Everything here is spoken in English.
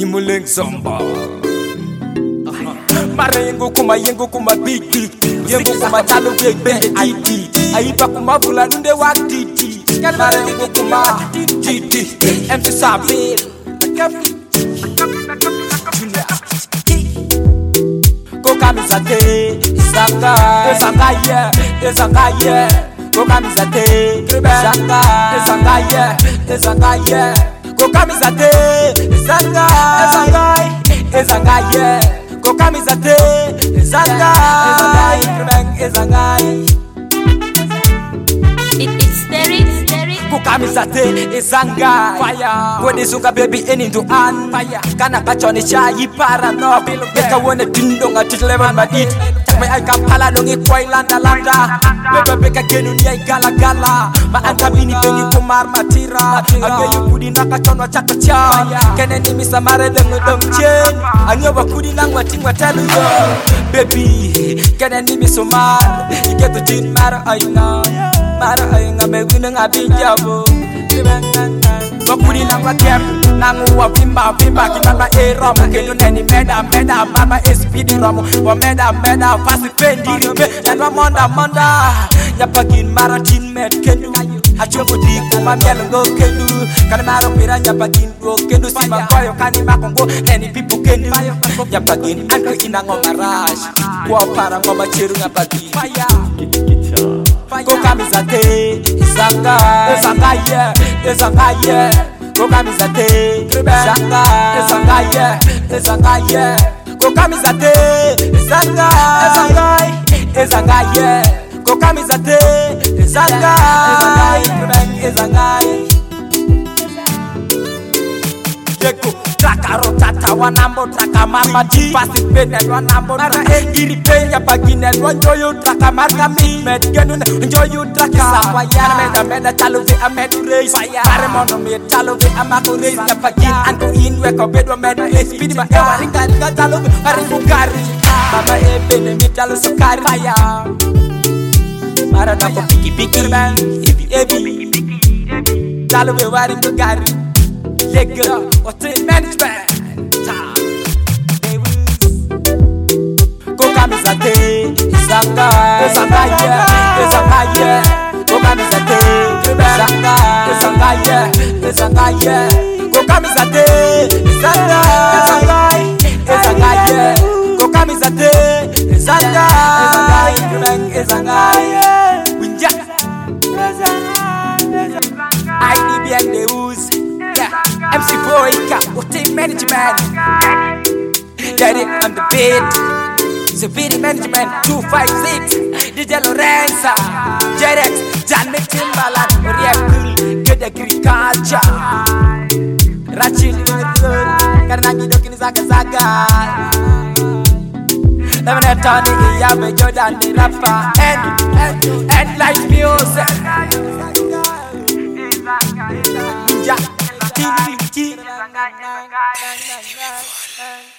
Muleng Zomba. Mara yengo kuma big yengo kuma talo big ID. Aiba kuma bula nunde wa titi. Mara yengo kuma titi. MC Sabil. Kokamizate, Ezangaye. Kokamizate, Ezangaye. Kokamizate, Ezangaye. Kokamizate, Ezangaye. It's Derek. Kokamizate, Ezangaye. Fire. When izuka baby into an fire. Kana kachoni chai parano. Beka wone tindonga titlevan madit. Me ay kampala nongi kwai landa. Beka genu ni ay gala. Ma antabini pengi kumar matira. Age yukudi nakachonwa chakacha. Kene ni misamare deng chen. Anyoba kudi nangwa tingwa telu yo. Baby, kene ni misomar. Iketu tin mara ayunga. Me winning a big jabo. Makuri nangwa kem. Nangwa pimba. Kinama romo. Kenu neni meda. Mama SPD romo. Wa meda. Fasi pendi ribe. Nanwa monda. Nyapagin maratin met kenu. Hachungu di kuma mielengo kenu. Kani maro pira nyapagin go kenu. Sima koyo kani makongo. Neni pipu kenu. Nyapagin anko inango marash. Kwa para ngoma chiru nyapagin. Kokamizate, Ezangaye. Kokamizate, Ezangaye. Kokamizate, Ezangaye. Kokamizate, Ezangaye. Yeko Takaro tata wanambo taka mama di pasi penen wanambo taka iri penya baginen wanjoyo taka markami med genun enjoyu taka sawaya meda talo vi amedu reis pare mono me talo vi amako reis na pagin anko inwe ko bedwa med speed ma ewa ringa talo vi pare fugari mama ebene mi talo sukari fire mara na ko piki man ebi talo vi wari fugari Legura, hotel management. Kokamizate, Ezangaye. Kokamizate, Ezangaye. Kokamizate, Ezangaye. Kokamizate, Ezangaye. Winja. IDBN News. MC Boyka, hotel management. Daddy on the beat. Severe management 256. DJ Lorenza, Jerex, Janet Timbaland, Riakul, good agriculture. Rachel, karena gidokin zaga. Never Tony, Yabe, Jordan, the rapper, and light music. Yeah.